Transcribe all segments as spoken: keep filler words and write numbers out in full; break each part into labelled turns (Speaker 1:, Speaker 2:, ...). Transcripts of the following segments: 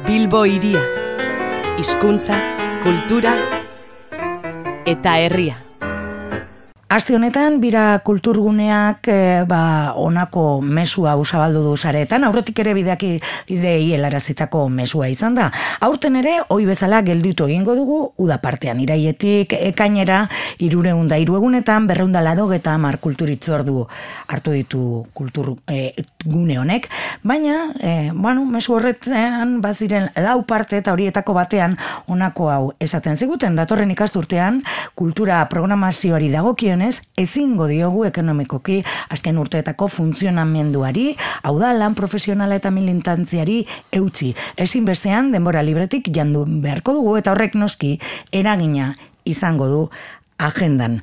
Speaker 1: Bilbo hiria, hizkuntza, kultura eta herria.
Speaker 2: Aste honetan, bira kulturguneak e, ba, onako mesua usabaldu du sareetan, aurretik ere bideaki idei helarazitako mesua izan da. Aurten ere, hoi bezala gelditu egingo dugu, uda partean iraietik, ekainera, irureunda iruegunetan, berreunda ladogeta mar kulturitzordu hartu ditu kultur e, gune honek, baina, e, bueno, mesu horretan baziren lau parte eta horietako batean onako hau esaten ziguten, datorren ikasturtean, kultura programazioari dagokion ezingo diogu ekonomikoki azken urteetako funtzionamenduari, hau da lan profesionala eta militantziari eutsi. Ezinbestean denbora libretik jandu beharko dugu eta horrek noski eragina izango du agendan.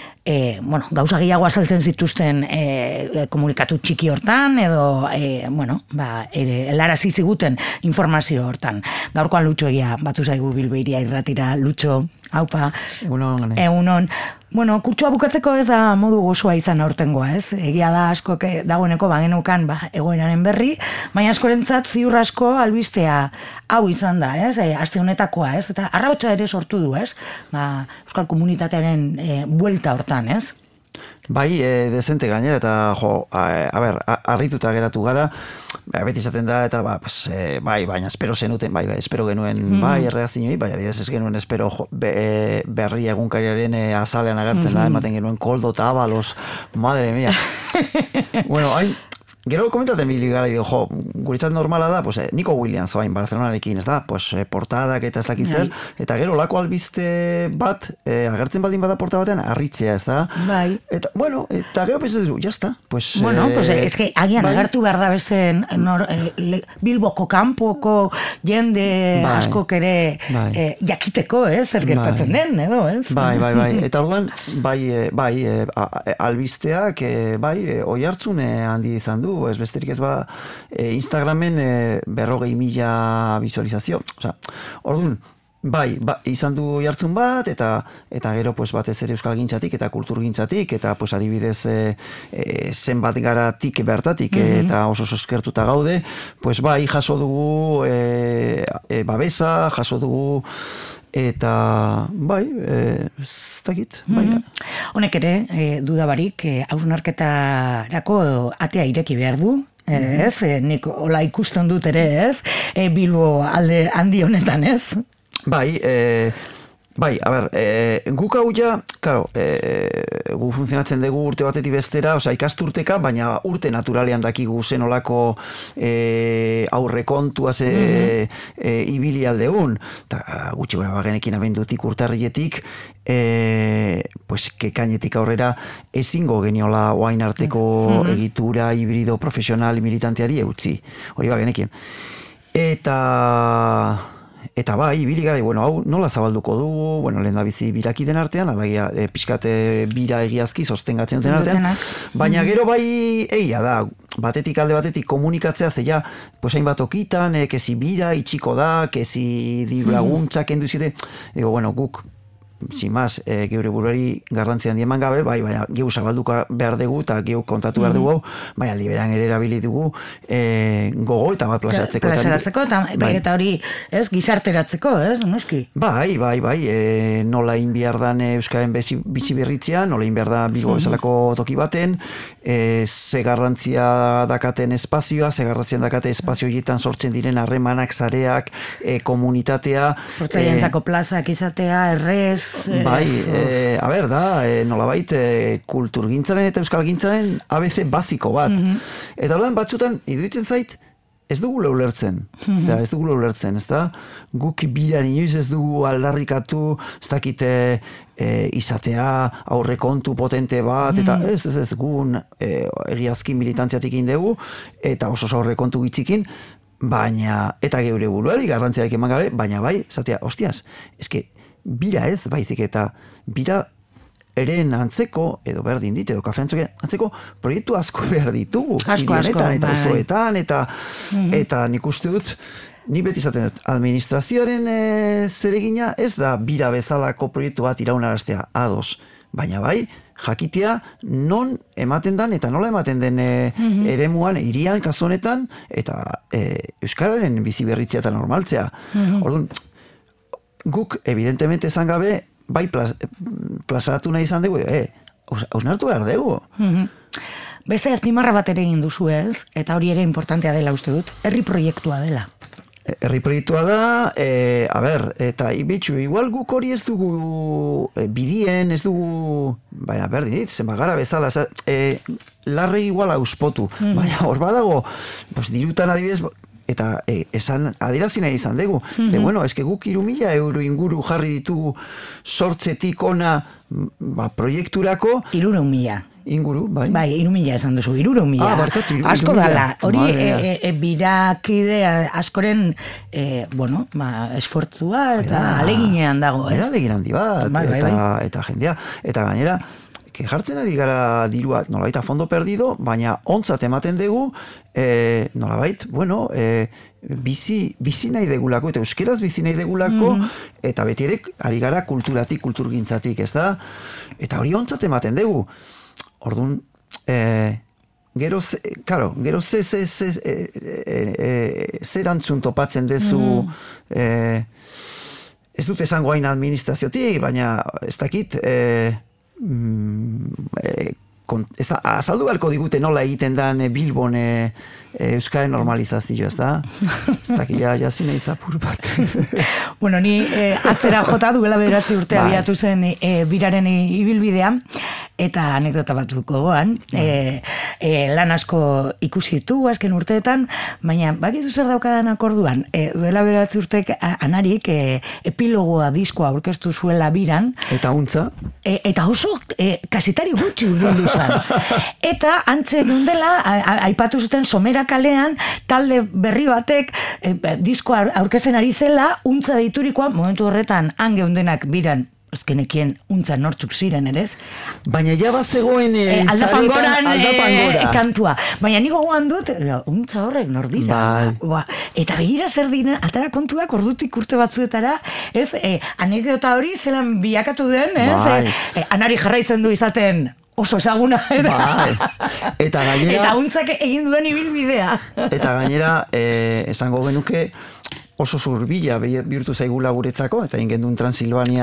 Speaker 2: E, bueno, gauza gehiago azaltzen zituzten e, komunikatu txiki hortan edo e, bueno, ba, ere, helarazi ziguten informazio hortan. Gaurkoan Lutxo egia batu zaigu Bilbo hiria irratira. Lutxo, haupa.
Speaker 3: Egunon.
Speaker 2: Egunon. Bueno, kurtsua bukatzeko ez da modu gozoa izan aurtengoa, ez? Egia da asko dagoeneko bagenukan ba, egoeraren berri, baina askorentzat ziur asko albistea hau izan da, ez? E, aste honetakoa, ez? Eta arrautza ere sortu du, ez? Ba, euskal komunitatearen e, buelta hortan, ez?
Speaker 3: Bai, e, dezente gainera, eta jo, a, a ber, harrituta geratu gara, ba, beti izaten da, eta ba, pues, e, bai, baina espero zenuten, bai, bai, espero genuen, mm. bai, erreazinoi, bai, adibidez ez genuen espero jo, be, e, berri egunkariaren e, azalean agertzen da, mm-hmm. ematen genuen koldo eta abalos, madre mia. Bueno, hain, gero komentaten bili gara, jo, guretzat normala da, pues, eh, Nico Williams bain Barcelonarekin, ez da, pues, eh, portadak eta ez dakizel, eta gero lako albiste bat, eh, agertzen baldin bada porta batean, harritzea, ez da?
Speaker 2: Bai.
Speaker 3: Eta, bueno, eta gero pensatzen du, jazta, pues...
Speaker 2: Bueno,
Speaker 3: eh,
Speaker 2: pues, ez que agian bai. Agertu behar da bezen nor, eh, le, Bilboko kanpoko jende bai. Askok ere bai. eh, jakiteko, ez, zer gertatzen bai. Den, edo, ez?
Speaker 3: Bai, bai, bai, eta orduan, bai, bai, eh, albisteak, eh, bai, eh, oi hartzune handi izan du, ez besterik ez ba e, Instagramen e, berrogei mila visualizazio. Osea, orduan, bai, ba, izan du jartzun bat, eta eta gero pues, batez ere euskal gintzatik eta kultur gintzatik, eta pues, adibidez e, e, zenbat garatik bertatik, mm-hmm. eta oso eskertuta gaude, pues, bai, jaso dugu e, e, babesa, jaso dugu eta bai, ez dakit, bai.
Speaker 2: Mm-hmm. Honek ere, e, dudabarik, e, hausnarketarako atea ireki behar du, mm-hmm. ez? E, nik hola ikusten dut ere, ez? E, Bilbo alde handi honetan, ez?
Speaker 3: Bai, e, bai, a ber, e, guk hau ja, karo, e, gu funtzionatzen dugu urte batetik bestera, osea, ikasturteka, baina urte naturalean dakigu zenolako e, aurrekontua ze mm-hmm. e, ibili aldeun, eta gutxi gora bagenekin abendutik urtarrietik, e, pues, kekainetik aurrera ezingo geniola oain arteko mm-hmm. egitura, hibrido, profesional, militanteari eutzi, hori bagenekin. Eta... Eta bai, ibili gara, bueno, hau nola zabalduko dugu, bueno, lehen da bizi birakiden artean, alagia e, pixkate bira egiazki sostengatzen duten artean, baina gero bai egia da, batetik alde batetik komunikatzea, zeia, pues hainbat okitan, e, kezi bira, itxiko da, kezi diru laguntzak enduzite, ego, bueno, guk, sin más, e, geure buruari garrantzian dieman gabe, bai, baina geu zabalduka behar dugu eta geu kontatu behar dugu, baina liberan ere erabili dugu e, gogo eta bat plazaratzeko.
Speaker 2: Plazaratzeko eta, bai. Eta hori, ez, gizarteratzeko, ez, noski?
Speaker 3: Bai, bai, bai, e, nola inbiar dan Euskaren bitxi berritzea, nola inbiar da Bilbo bezalako toki baten, e, ze garrantzia dakaten espazioa, ze garrantzia dakaten espazio horietan sortzen diren harremanak, zareak, e, komunitatea.
Speaker 2: Sortzaientzako e, plazak izatea, errez,
Speaker 3: bai, e, a ber, da, e, nolabait e, kulturgintzaren eta euskalgintzaren A B C basiko bat. Mm-hmm. Eta horren batzutan, iruditzen zait, ez dugu leulertzen. Mm-hmm. Zera, ez dugu leulertzen, ez da? Guk bilan inoiz ez dugu aldarrikatu, ez dakite e, izatea, aurrekontu potente bat, eta mm-hmm. ez, ez, ez, gun e, egiazkin militantziatik indegu, eta oso aurrekontu gitzikin, baina, eta geure buruari garrantziarik eman gabe, baina bai, zatea, hostiaz, eske, bira ez, baizik eta bira eren antzeko, edo berdin dit, edo kafe antzeko, proiektu asko behar ditugu.
Speaker 2: Asko, asko.
Speaker 3: Eta uzoetan, eta, mm-hmm. eta nik uste dut, nik beti izaten dut, administrazioaren e, zeregina ez da bira bezalako proiektu bat iraunaraztea ados, baina bai, jakitea non ematen dan eta nola ematen den e, mm-hmm. eremuan, hirian kasu honetan, eta e, euskararen bizi berritzea eta normaltzea. Mm-hmm. Orduan, guk, evidentemente esan gabe, bai plaz, plazaratu nahi izan dugu, e, hausnartu behar dugu.
Speaker 2: Mm-hmm. Beste azpimarra bat ere egin duzu ez, eta hori ere importantea dela uste dut, herri proiektua dela.
Speaker 3: Herri proiektua da, e, a ber, eta ibetxu, igual guk hori ez dugu e, bidien, ez dugu, baina berdin dit, zenba gara bezala, e, larre igual auspotu, mm. baina hor badago, pues, dirutan adibidez, eta e, esan adierazina izan dugu, mm-hmm. de, bueno, eske guk hiru mila euro inguru jarri ditugu sortzetik ona ba, proiekturako,
Speaker 2: hirurehun mila.
Speaker 3: Inguru, bai.
Speaker 2: Bai, hiru mila esan duzu, hirurehun mila.
Speaker 3: Ah, barkatu, hiru,
Speaker 2: asko
Speaker 3: hiru
Speaker 2: dala, hori
Speaker 3: e,
Speaker 2: e, e, birakide askoren, e, bueno, ba, esfortzua eta Era, aleginean dago, ez?
Speaker 3: Era alegin handi bat, bai, bai, eta, bai. eta jendea, eta gainera, jartzen ari gara dirua nolabait a fondo perdido, baina ontzat ematen dugu, e, nolabait, bueno, e, bizi, bizi nahi degulako, eta euskeraz bizi nahi degulako, mm. eta beti ere ari gara kulturatik, kulturgintzatik, ez da? Eta hori ontzat ematen dugu. Orduan, eh, gero, ze, karo, gero ze, ze, ze, e, e, e, zer antzun topatzen dezu, mm. eh, ez dut esango hain administraziotik, baina ez dakit, eh, mm, eh, kon, ez, azaldu beharko digute nola egiten dan e, Bilbon e, e, Euskaren normalizazio, ez da? Ez dakit, ja, jazine izapur bat.
Speaker 2: Bueno, ni eh, atzera jota duela bederatzi urte abiatu zen eh, biraren ibilbidea, eta anekdota batuko goan, e, e, lan asko ikusi ditu azken urteetan, baina bakizu zer daukadan akorduan, e, duela beratzi urtek anarik e, epilogoa diskoa aurkeztu zuela biran.
Speaker 3: Eta untza?
Speaker 2: E, eta oso e, kasetari gutxi urbildu zen. Eta antze dela, aipatu zuten Somera kalean, talde berri batek e, diskoa aurkezten ari zela, untza deiturikoa, momentu horretan han geundenak biran, ezkenekien untza nortzuk ziren, erez?
Speaker 3: Baina ja bat zegoen e,
Speaker 2: e, aldapangoran
Speaker 3: aldapangora.
Speaker 2: E, kantua. Baina niko goan dut, untza horrek nordira. Ba, eta begira zer diren, atara kontuak ordutik urte batzuetara, ez, e, anekdota hori zelan bilakatu den, ez? Bai. E, anari jarraitzen du izaten oso ezaguna. Eta,
Speaker 3: bai. Eta gainera...
Speaker 2: Eta untzak egin duen ibilbidea.
Speaker 3: Eta gainera, e, esango genuke, oso zurbila bihurtu zaigula guretzako, eta ingendun Transilvania,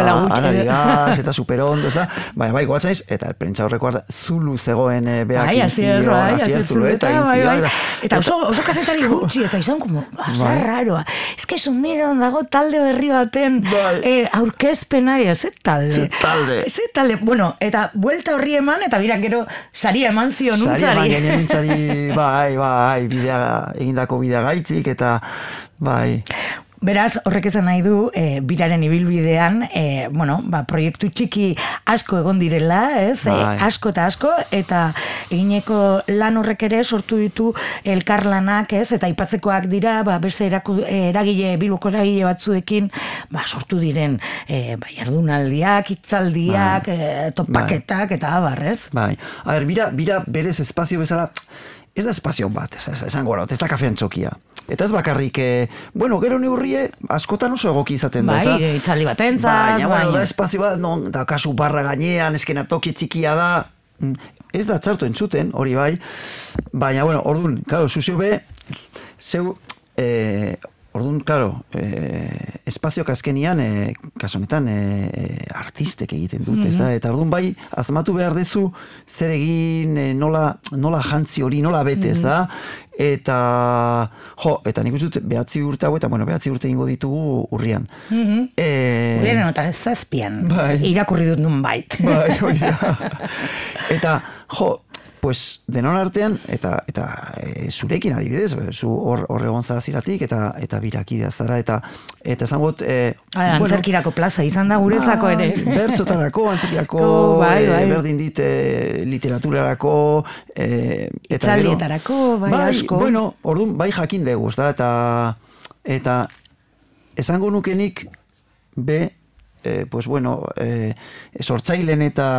Speaker 3: Anarigaz, eta superondo, ez da? Baina bai, goatzen ez, eta prentsa horreko zulu zegoen behak
Speaker 2: bai,
Speaker 3: inzio, azier zulueta,
Speaker 2: bai, bai. Eta oso, oso kasetari gutxi, eta izan como, asa bai. Raroa. Ez que sumiran dago talde berri baten bai. eh, aurkezpena, ez talde.
Speaker 3: Ez talde.
Speaker 2: Ez talde. Bueno, eta buelta horri eman, eta birak gero saria eman zion untzari.
Speaker 3: Saria eman untzari, bai, bai, bidea, egindako bidea gaitzik, eta bai.
Speaker 2: Beraz, horrek esan nahi du, e, biraren ibilbidean, e, bueno, ba, proiektu txiki asko egon direla, ez? E, asko eta asko, eta egineko lan horrek ere sortu ditu elkarlanak, ez? Eta aipatzekoak dira, ba, beste eraku, eragile, bilboko eragile batzuekin, ba, sortu diren, e, ba, jardunaldiak, hitzaldiak, e, topaketak, bai. Eta abar, ez?
Speaker 3: Bai. A ber, bira, bira berez espazio bezala, ez da espazio bat, esango gara, ez da kafean txokia. Eta ez bakarrik, eh, bueno, gero neurrie, askotan oso egoki izaten da.
Speaker 2: Bai, itzaldi bat entzat.
Speaker 3: Baina, bueno, da espazio bat, non, da kasu barra gainean, eskenatoki txikia da. Ez da txartu entzuten, hori bai. Baina, bueno, orduan, claro, zuzio be, zeu, eh, orduan, claro, eh, espazio kaskenian, eh, kasonetan, eh, artistek egiten dut, ez da? Eta orduan bai, azmatu behar dezu, zer egin, eh, nola, nola jantzi hori, nola bete, ez da? Eta, jo, eta nik uste behatzi urte hau, eta bueno, behatzi urte ingo ditugu urrian.
Speaker 2: Mm-hmm. E... Urrian eta zazpian, bai. Irakurri dut nun bait.
Speaker 3: Bai, hori da. Eta, jo, pues, denon artean, eta, eta e, zurekin adibidez, zu hor egon zaziratik, eta, eta birakidea zara, eta eta esangot... E,
Speaker 2: ah, bueno, antzerkirako plaza izan da guretzako ere.
Speaker 3: Bertzotarako, antzerkirako,
Speaker 2: oh, bai, bai.
Speaker 3: E, berdin dit e, literaturarako, e, eta gero...
Speaker 2: Itzaldietarako, bai,
Speaker 3: bai
Speaker 2: asko.
Speaker 3: Bueno, orduan, bai jakin dugu, da, eta, eta esango nukenik, be, e, pues bueno, e, sortzailen eta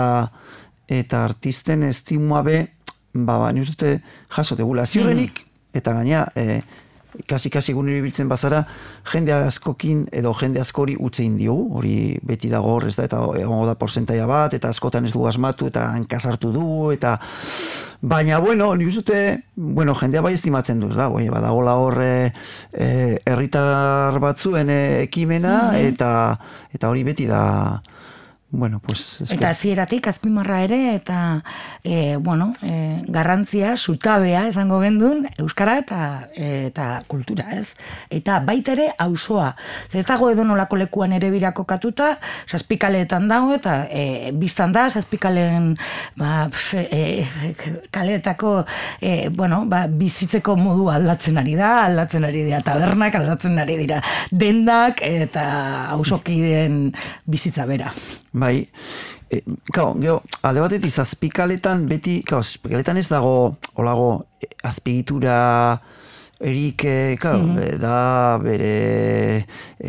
Speaker 3: eta artisten estimua be, ba, ba, ni uste jaso degula ziurrenik, eta gaina, e, kasi-kasi egun ibiltzen bazara, jende askokin edo jende askori utzein diogu, hori beti dago hor, ez da, eta egongo da porcentaia bat, eta askotan ez du asmatu, eta hankasartu dugu, eta baina, bueno, nik uzute, bueno, jendea bai estimatzen du, da, bai, badagola hor herritar batzuen ekimena, mm-hmm. eta eta hori beti da, bueno, pues... Es
Speaker 2: eta hasieratik azpimarra ere, eta, e, bueno, e, garrantzia, zutabea, esango gendun, euskara eta, e, eta kultura, ez? Eta baita ere, auzoa. Ez dago edo nolako lekuan ere birako katuta, zazpikaleetan dago, eta e, biztan da, zazpikaleen ba, e, kaleetako, e, bueno, ba, bizitzeko modu aldatzen ari da, aldatzen ari dira tabernak, aldatzen ari dira dendak, eta auzokideen bizitza bera.
Speaker 3: Bai, e, kao, geho, alde batetik zazpikaletan beti, kao, zazpikaletan ez dago olago azpigitura erik, e, karo, mm-hmm. da bere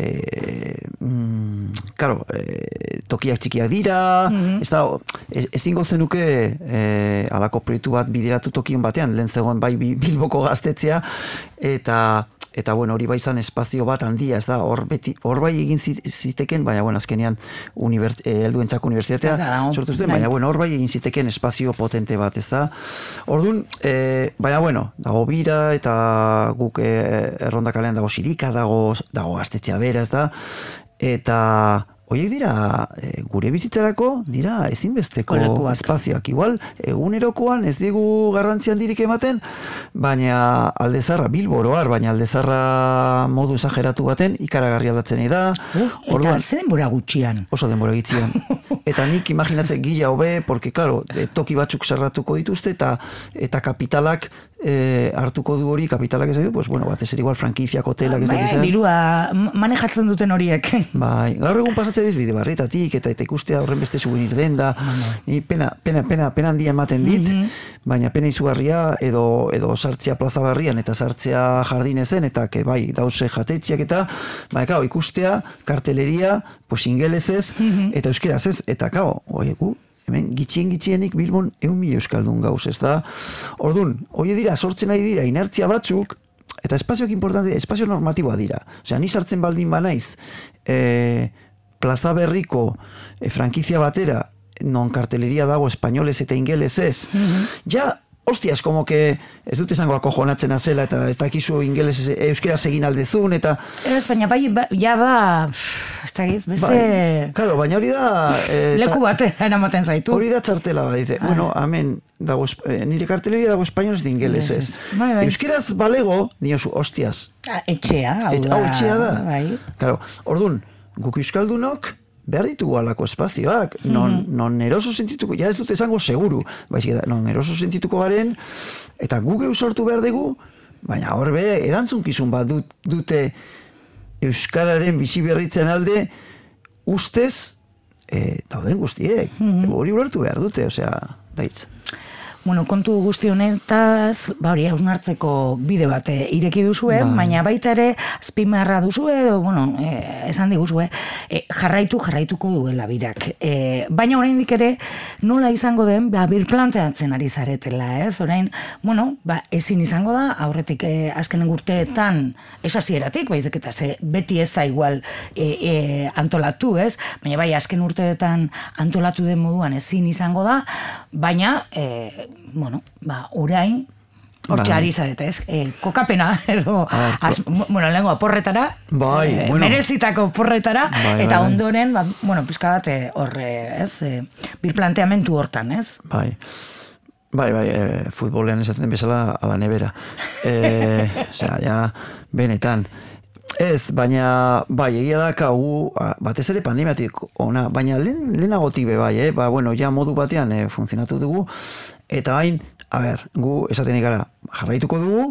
Speaker 3: e, mm, karo, e, tokiak txikiak dira, mm-hmm. ez da, ez, ezingo zenuke e, alako proiektu bat bideratu tokion batean, lehen zegoen bai Bilboko gaztetzea, eta eta bueno, hori bai izan espazio bat handia, ez da, hor beti, hor bai egin ziteken, baina bueno, azkenean univert, eh, helduentzako unibertsitatea sortu zuten, baina bueno, hor bai egin ziteken espazio potente bat, ez da. Orduan, eh, baina bueno, dago bira, eta guk eh, erronda kalean dago Sirika, dago, dago gaztetxea bera, ez da, eta horiek dira, e, gure bizitzarako, dira ezinbesteko
Speaker 2: Kolekuak.
Speaker 3: espazioak. Igual, egunerokoan ez digu garrantzi handirik ematen, baina aldezarra, Bilboroar, baina aldezarra modu esageratu baten, ikaragarri aldatzen da.
Speaker 2: Uh, eta orduan, ze denbora gutxian.
Speaker 3: Oso denbora gitzian. Eta nik imaginatzen gila hobe, porque, claro, toki batzuk zerratuko dituzte, eta eta kapitalak e, hartuko du hori, kapitalak ez du, pues, bueno, bat ez igual frankiziak, hotelak ez da
Speaker 2: gizan. Bai, dirua, manejatzen duten horiek.
Speaker 3: Bai, gaur egun pasatzen diz bide barritatik, eta eta ikustea horren beste souvenir den da, ni pena, pena, pena, pena handia ematen dit, mm-hmm. baina pena izugarria, edo, edo sartzea plaza barrian, eta sartzea jardinezen, eta ke, bai, dause jatetziak, eta, bai, kao, ikustea, karteleria, pues ingelesez, mm-hmm. eta euskeraz ez, eta kao, oi, gu, hemen, gitxien gitxienik Bilbon eun mila euskaldun gauz, ez da? Orduan, hoi dira, sortzen ari dira, inertzia batzuk, eta espazioak importante, espazio normatiboa dira. Osea, ni sartzen baldin banaiz, e, plaza berriko e, frankizia batera, non karteleria dago espainolez eta ingelesez, mm-hmm. ja, hostias, como que ez dut esango akojonatzen azela, eta ez dakizu ingeles euskera egin aldezun, eta...
Speaker 2: Ez, baina bai, ba, ja ba, ez dakit, beste...
Speaker 3: Bai, claro, baina hori da...
Speaker 2: Eh, leku bate, eramaten zaitu.
Speaker 3: Hori da txartela bat, dice, ah. bueno, hemen, dago, eh, nire karteleria dago espainolez de ingelesez. Bai, bai. Euskeraz balego, dinosu, hostias.
Speaker 2: Ah, etxea, hau da.
Speaker 3: Hau etxea da.
Speaker 2: Bai.
Speaker 3: Claro, orduan, guk euskaldunok, behar ditugu alako espazioak, non, mm-hmm. non eroso sentituko, ja ez dut esango seguru, baizik, non eroso sentituko garen, eta guk sortu behar dugu, baina hor be, erantzunkizun bat dut, dute euskararen bizi berritzen alde, ustez, e, dauden guztiek, mm-hmm. hori ulertu behar dute, osea, baitz.
Speaker 2: Bueno, kontu guzti honetaz, ba hori, hausnartzeko bide bat ireki duzue, ba. Baina baita ere azpimarra duzue, edo, bueno, eh, esan diguzue, eh, jarraitu, jarraituko duela birak. Eh, baina oraindik ere, nola izango den, ba, birplanteatzen ari zaretela, ez? Orain, bueno, ba, ezin izango da, aurretik eh, azkenen urteetan, ez hasieratik, baizik eta ze, beti ez da igual eh, eh, antolatu, ez? Baina bai, azken urteetan antolatu den moduan ezin izango da, baina, eh, bueno, ba, orain, hortxe ari zarete, ez? E, kokapena, edo, az, bueno, lehenko porretara,
Speaker 3: bai,
Speaker 2: e,
Speaker 3: bueno.
Speaker 2: merezitako porretara,
Speaker 3: bai,
Speaker 2: eta
Speaker 3: bai,
Speaker 2: ondoren, ba, bueno, pizka bat, horre, ez? E, birplanteamentu hortan, ez?
Speaker 3: Bai. Bai, bai, e, futbolean esaten bezala ala nebera. E, osea, ja, benetan. Ez, baina, bai, egia da, kau, batez ere pandemiatik ona, baina lehen, lehenagotik be bai, eh? Ba, bueno, ja modu batean eh, funtzionatu dugu, eta hain, a ber, gu esatenik gara jarraituko dugu,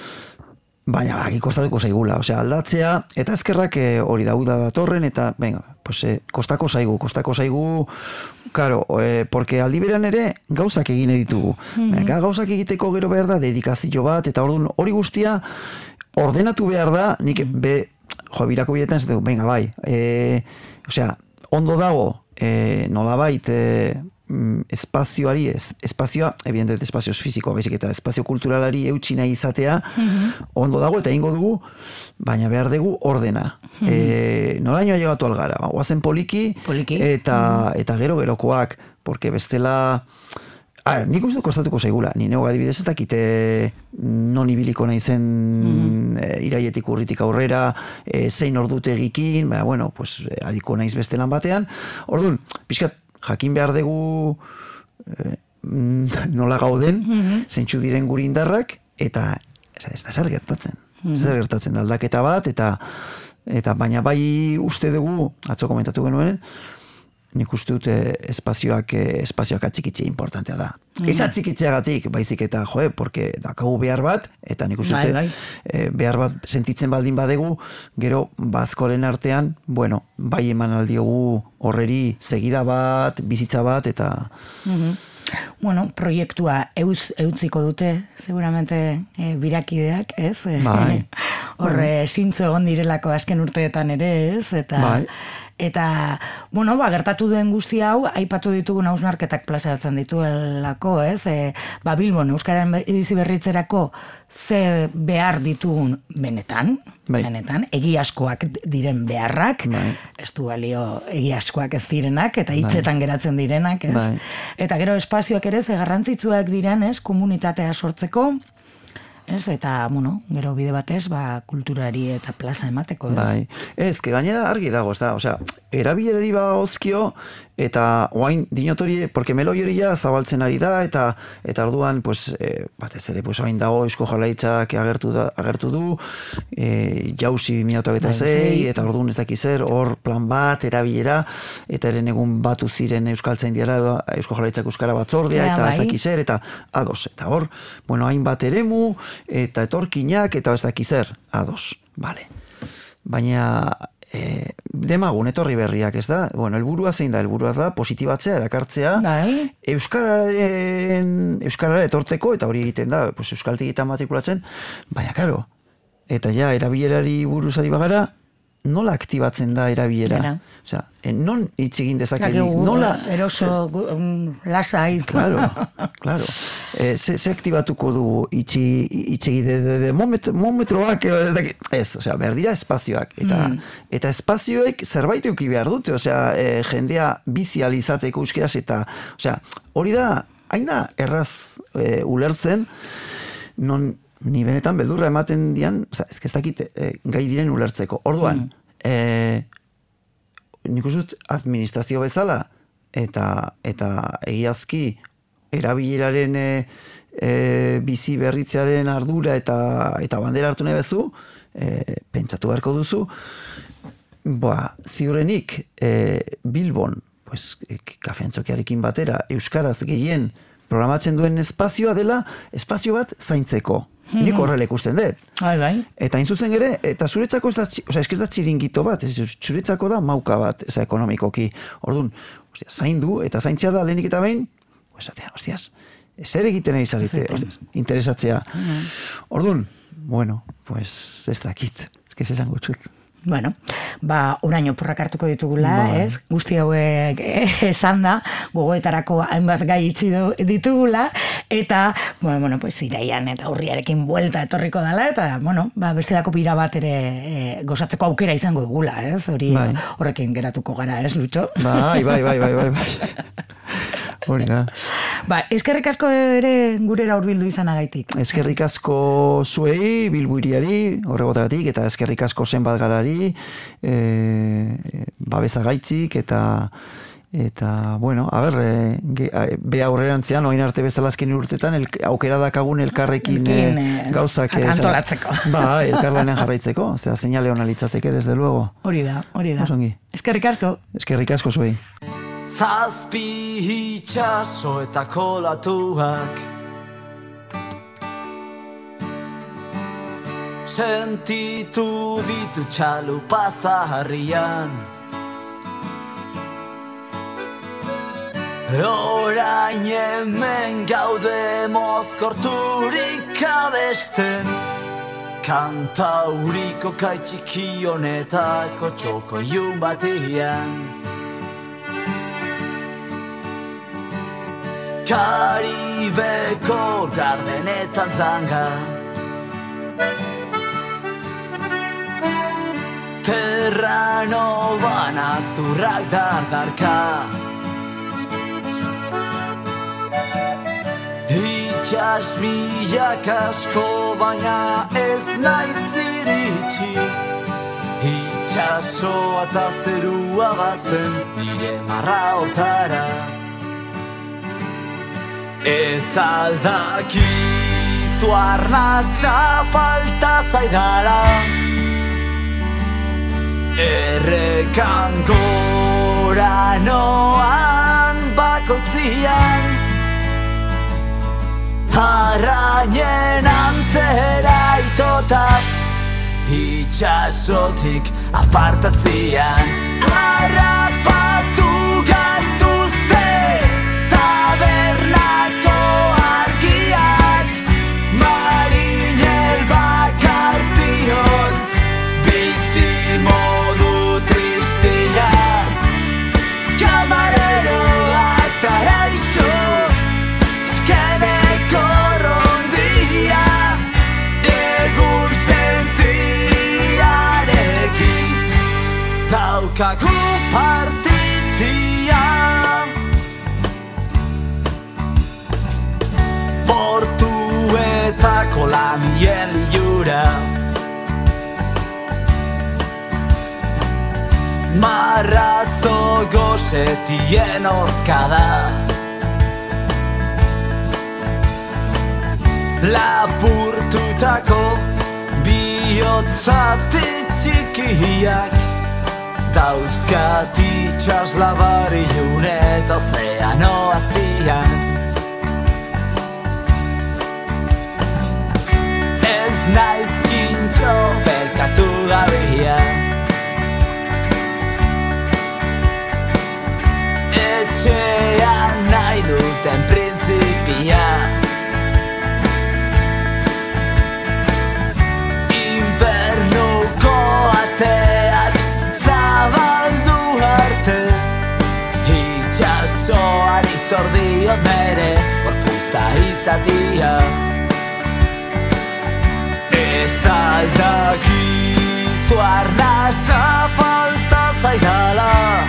Speaker 3: baina baki kostatuko zaigula, osea, aldatzea, eta ezkerrak eh, hori dauda datorren, eta, venga, pues, eh, kostako zaigu, kostako zaigu, claro, eh, porque aldi beran ere gauzak egin ditugu. Mm-hmm. Gauzak egiteko gero behar da dedikazio bat, eta orduan hori guztia ordenatu behar da, nik be, jo, birako biletan ez dugu, venga, bai, e, osea, ondo dago, e, nolabait, e, espazioari, ez, espazioa, evidentet espazioz fizikoa, baizik eta espazio kulturalari eutxi nahi izatea, mm-hmm. ondo dago eta ingo dugu, baina behar dugu ordena. Mm-hmm. E, noraino llegatu algara, ba, oazen poliki, poliki. Eta, mm-hmm. eta gero gerokoak, porque bestela... Ah, nik uste kostatuko zaigula, ni neu adibidez ez dakite non ibiliko nahi zen mm-hmm. e, iraietik urritik aurrera, e, zein ordutegikin, ba, bueno, pues, adiko naiz beste lan batean. Orduan, pixkat, jakin behar dugu e, nola gauden, mm-hmm. zeintzu diren guri indarrak, eta ez da zer gertatzen. Mm-hmm. Zer gertatzen da aldaketa bat, eta, eta baina bai uste dugu, atzo komentatu genuen, nik uste dute espazioak, espazioak atxikitzea importantea da. Mm. Ez atxikitzeagatik, baizik eta, joe, porque dakagu behar bat, eta nik uste dute bai, bai. behar bat sentitzen baldin badegu, gero bazkoren artean, bueno, bai eman aldiogu horreri segida bat, bizitza bat, eta...
Speaker 2: Mm-hmm. Bueno, proiektua euz, eutziko dute, seguramente e, birakideak, ez?
Speaker 3: Bai.
Speaker 2: Horre, bai. Zintzo egon direlako azken urteetan ere, ez? Eta... Bai. Eta, bueno, ba, gertatu duen guzti hau, aipatu ditugun hausnarketak plazaratzen dituelako, ez? E, ba, Bilbon, Euskararen bizi berritzerako ze behar ditugun benetan, bai. benetan, egiazkoak diren beharrak, bai. ez du balio egiazkoak ez direnak, eta hitzetan bai. geratzen direnak, ez? Bai. Eta gero espazioak ere ze garrantzitsuak diren, ez? Komunitatea sortzeko, ez, eta, bueno, gero bide batez, ba, kulturari eta plaza emateko, ez?
Speaker 3: Bai, ez, que gainera argi dago, ez da, osea, erabilerari ba ozkio, eta oain dinotori, porque meloi hori ja zabaltzen ari da, eta eta orduan, pues, e, batez ere, pues, oain dago, Eusko Jaurlaritzak agertu, da, agertu du, e, jauzi bi mila hogeita sei, eta orduan ez dakiz zer, hor plan bat, erabilera, eta eren egun batu ziren Euskaltzaindiara, Eusko Jaurlaritzak Euskara Batzordea, eta ez dakiz zer, eta ados, eta hor, bueno, hainbat eremu, eta etorkinak, eta ez dakiz zer, ados, vale. Baina... E, demagun, etorri berriak, ez da? Bueno, helburua zein da? Helburua da positibatzea, erakartzea, bai. Euskararen, Euskarara etortzeko, eta hori egiten da, pues, euskaltegitan matrikulatzen, baina, karo, eta ja, erabilerari buruzari bagara, nola aktibatzen da erabilera? Osea, non hitz egin dezakenik? Nola?
Speaker 2: Eroso, lasai.
Speaker 3: Claro, claro. E, ze, ze aktibatuko dugu hitz egin momentroak, ez, osea, behar dira espazioak. Eta, mm. eta espazioek zerbait euki behar dute, osea, e, jendea bizializateko euskeraz, eta, osea, hori da, hain da, erraz e, ulertzen, non ni benetan beldurra ematen dian, oza, ez dakit e, gai diren ulertzeko. Orduan, mm. e, nik uste dut administrazio bezala, eta, eta egiazki erabileraren e, e, bizi berritzearen ardura eta, eta bandera hartu nahi bezu, e, pentsatu beharko duzu, ba, ziurrenik e, Bilbon, pues, e, kafeantzokiarekin batera, euskaraz gehien programatzen duen espazioa dela, espazio bat zaintzeko. Nik horrela ikusten dut.
Speaker 2: Bai, bai.
Speaker 3: Eta inzutzen ere, eta zuretzako ez da, oza, ez da txiringito bat, ez, zuretzako da mauka bat, ez da ekonomikoki. Orduan, ostia, zaindu, eta zaintzea da lehenik eta behin, esatea, hostias, ez ere egiten nahi zarete, interesatzea. Mm. Orduan, bueno, pues ez dakit, ez que ez esan gutxut.
Speaker 2: Bueno, ba, oraino porrak hartuko ditugula, ba. Ez? Guzti hauek esan da, gogoetarako hainbat gai itzi ditugula, eta, bueno, bueno, pues, iraian eta urriarekin buelta etorriko dela, eta, bueno, ba, bestelako bira bat ere e, gozatzeko aukera izango dugula, ez? Hori, bai. Horrekin geratuko gara, ez, Lutxo?
Speaker 3: Bai, bai, bai, bai, bai, bai. Hori da.
Speaker 2: Ba, eskerrik asko ere gurera hurbildu izanagaitik.
Speaker 3: Eskerrik asko zuei, Bilbo hiriari, horregotagatik, eta eskerrik asko zenbat garari, e, babesagaitzik, eta eta, bueno, a ber, e, be aurrerantzean, oin arte bezala azken urtetan, el, aukera dakagun elkarrekin Elkin, e, gauzak.
Speaker 2: Antolatzeko.
Speaker 3: Ba, elkarlanean jarraitzeko, osea, señale hona litzateke, desde luego.
Speaker 2: Hori da, hori da.
Speaker 3: Osongi.
Speaker 2: Eskerrik asko.
Speaker 3: Eskerrik asko zuei.
Speaker 4: Zazpi itxaso eta kolatuak sentitu ditu txalupa zaharrian, orain hemen gaude mozkorturik abesten, kantauriko kaitxiki honetako txoko iun batian. Karibeko gardenetan zanga. Terranoban azurrak dardarka. Itxas milak asko baina ez naiz iritsi. Itxasoa eta zerua batzen dire marra hortara. Ez aldakizu arnasa falta zaidala. Errekan gora noan bakotzian. Arrainen antzera itota itxasotik apartatzian. Arrapatu gaituzte tabernako argiak. Marinel bakartion bizi modu tristia. Kamareroak taraixo zkeneko rondia. Egun sentiarekin daukagu partitzia. Portuetako lamien jura. Marrazo gozetien ozkada. Lapurtutako bihotzati txikiak. Dauzkat itxas labarilun eta ozeano azpian. Ez naiz txintxo belkatu gabia. Etxean nahi duten printzipia. Infernuko ateak zabaldu arte. Itxasoari zordiot mere gorpuzta izatia. Ez aldakizu arnasa falta zaidala.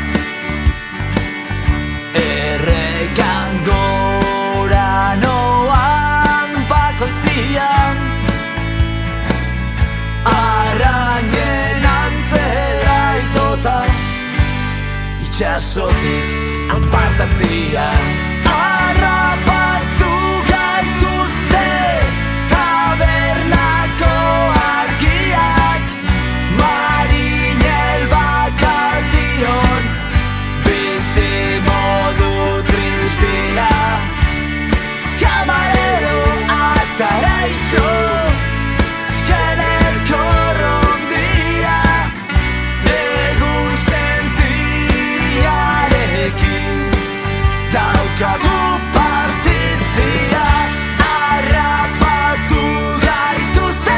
Speaker 4: Errekan gora noan bakoitzian. Arrainen antzera itota itxasotik apartatzian. Arrapatu gaituzte tabernako argiak. Marinel bakartion bizi modu tristia. Camarero ataraixo zkeneko rondia. Egun sentiarekin daukagu partitzia. Arrapatu gaituzte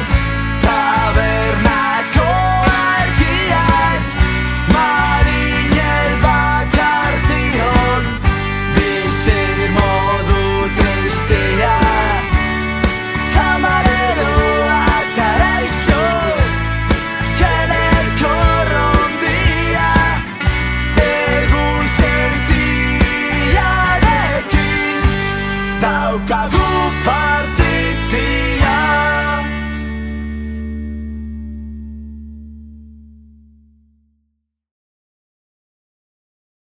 Speaker 4: tabernako argiak. Marinel bakartion bizi modu tristia. Camarero ataraixo zkeneko rondia. Egun sentiarekin daukagu